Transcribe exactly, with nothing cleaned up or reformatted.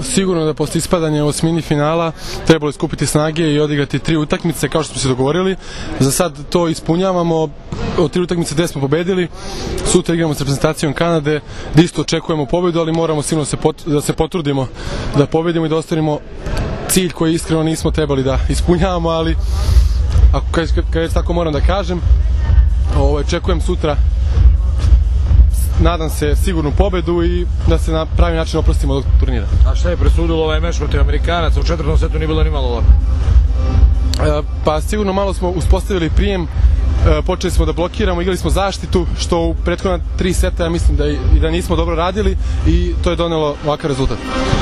sigurno da posle ispadanja u osmini finala trebalo iskupiti snage i odigrati tri utakmice kao što smo se dogovorili. Za sad to ispunjavamo, od tri utakmice gde smo pobedili, sutra igramo s reprezentacijom Kanade, da isto očekujemo pobedu, ali moramo sigurno se pot, da se potrudimo da pobedimo i da ostvarimo cilj koji iskreno nismo trebali da ispunjavamo, ali ako kad, kad već tako moram da kažem, ovo, očekujem sutra, nadam se, sigurnu pobedu i da se na pravi način oprostimo od turnira. A šta je presudilo ovaj meč protiv Amerikanaca? U četvrtom setu nije bilo ni malo lako. E, pa sigurno malo smo uspostavili prijem, e, počeli smo da blokiramo, igrali smo zaštitu, što u prethodna tri seta ja mislim da i da nismo dobro radili i to je donelo ovakav rezultat.